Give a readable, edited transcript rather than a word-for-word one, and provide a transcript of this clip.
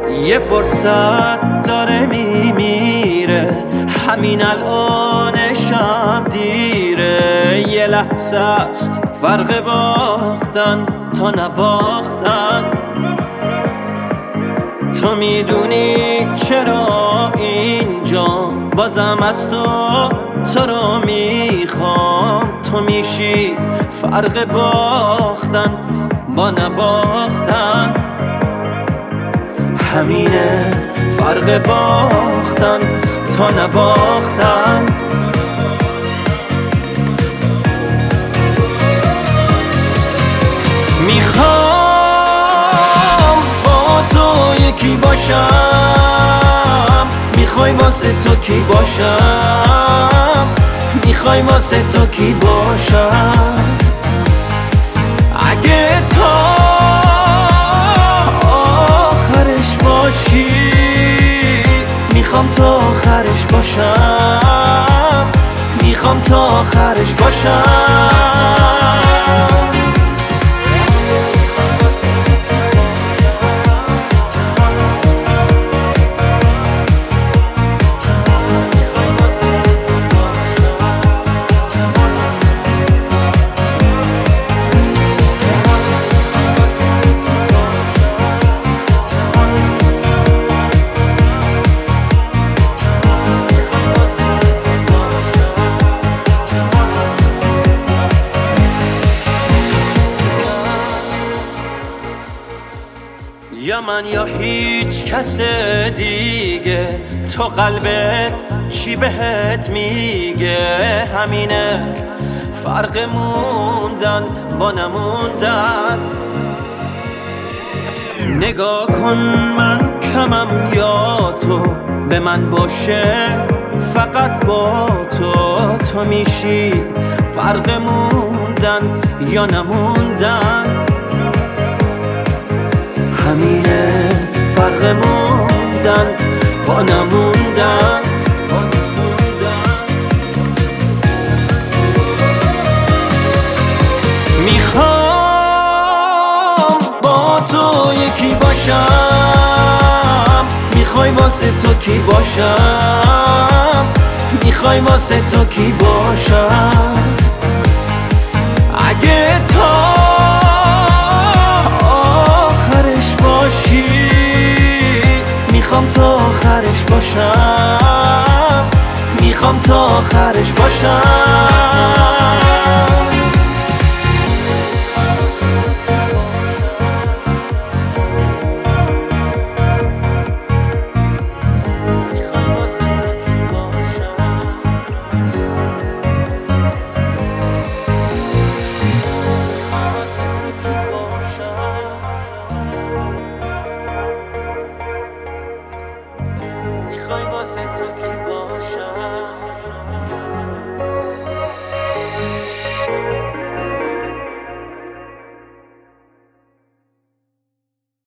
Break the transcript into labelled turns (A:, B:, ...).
A: یه فرصت داره میمیره، همین الانشم دیره. یه لحظه است فرق باختن تا نباختن. تو میدونی چرا اینجا بازم از تو رو میخوام. تو میشی فرق باختن با نباختن. همینه فرق باختن تا نباختن. میخوام با تو یکی باشم، میخوای واسه تو کی باشم، میخوای واسه تو کی باشم. اگه تا آخرش باشی میخوام تا آخرش باشم، میخوام تا آخرش باشم. یا من یا هیچ کس دیگه، تو قلبت چی بهت میگه؟ همینه فرق موندن با نموندن. نگاه کن من کمم یا تو به من باشه، فقط با تو میشی فرق موندن یا نموندن. همینه فرق موندن با نموندن. میخوام با تو یکی باشم، میخوای واسه تو کی باشم، میخوای واسه تو کی باشم. اگه تا میخوام تا آخرش باشم، میخوام تا آخرش باشم. میخوای واسه تو کی